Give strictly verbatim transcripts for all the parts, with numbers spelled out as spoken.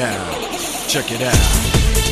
out, check it out.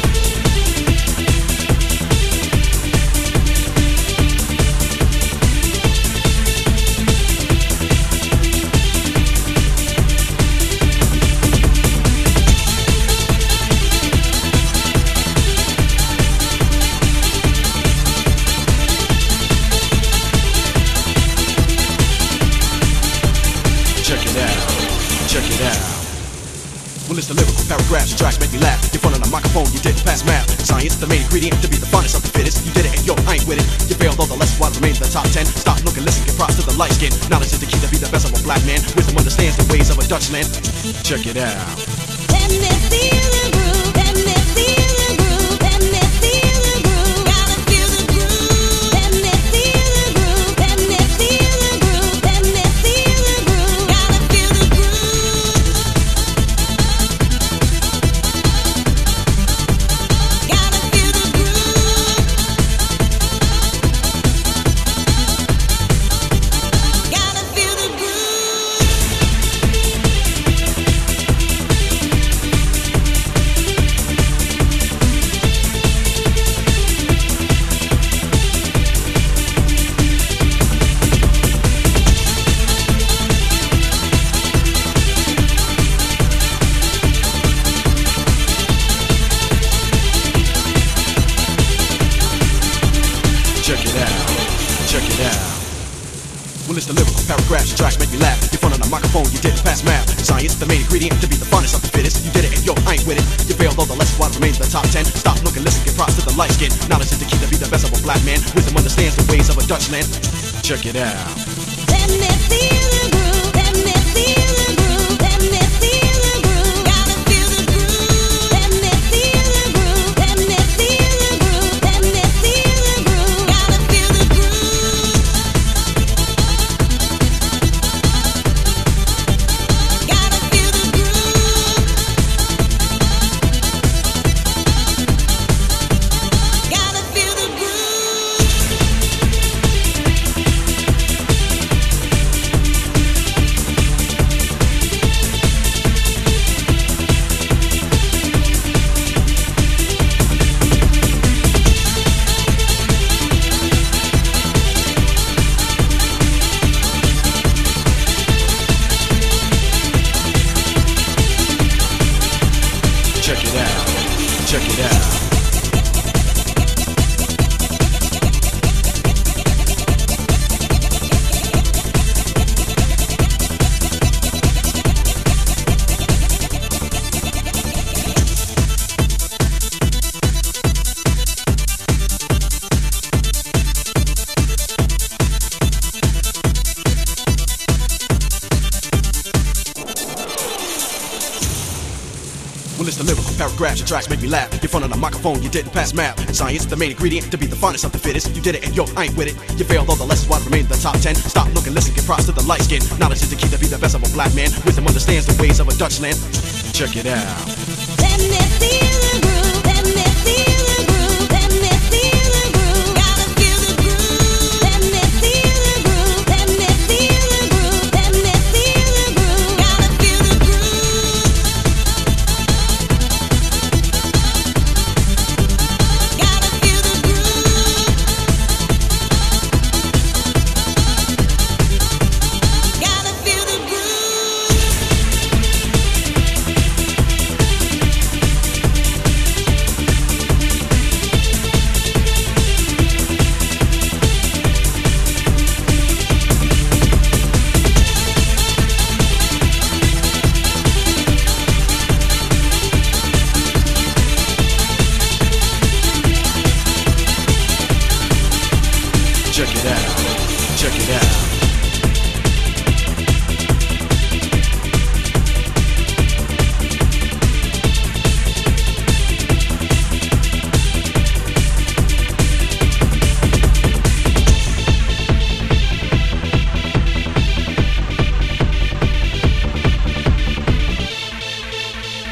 Check it out. Well, it's the lyrical paragraphs, your tracks make me laugh. You're front on a microphone, you didn't pass math. Science, the main ingredient to be the finest of the fittest. You did it and yo, I ain't with it. You failed, though the lesson why remains in the top ten. Stop, look, and listen, give props to the light skin. Knowledge is the key to be the best of a black man. Wisdom understands the ways of a Dutchman. Check it out. Let me feel the groove, let me feel the groove, let me feel the groove. Gotta feel the groove. Let me feel the groove, let me feel the groove, let me feel the groove. Gotta feel the groove. Gotta feel the groove. Gotta feel the groove. Check it out, check it out. Well, it's the lyrical paragraphs, your tracks make me laugh. You're front on a microphone, you didn't pass math. Science, the main ingredient to be the finest of the fittest. You did it and yo, I ain't with it. You failed, though the lesson why remains in the top ten. Stop, look, and listen, give props to the light skin. Knowledge is the key to be the best of a black man. Wisdom understands the ways of a Dutchman. Check it out. Let me feel the groove, let me feel the groove, let me feel the groove. Gotta feel the groove. Let me feel the groove, let me feel the groove, let me feel the groove. Gotta feel the groove. Gotta feel the groove. Gotta feel the groove. Check it out, check it out. Well, it's the lyrical paragraphs, your tracks make me laugh. You're front on a microphone, you didn't pass math. Science, the main ingredient to be the finest of the fittest. You did it and yo, I ain't with it. You failed, though the lesson why remains in the top ten. Stop, look, and listen, give props to the light skin. Knowledge is the key to be the best of a black man. Wisdom understands the ways of a Dutchman. Check it out. Let me feel the groove, let me feel the groove, let me feel the groove. Gotta feel the groove. Let me feel the groove, let me feel the groove, let me feel the groove. Gotta feel the groove. Gotta feel the groove. Gotta feel the groove. Check it out, check it out.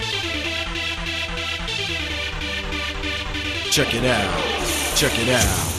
Check it out, check it out.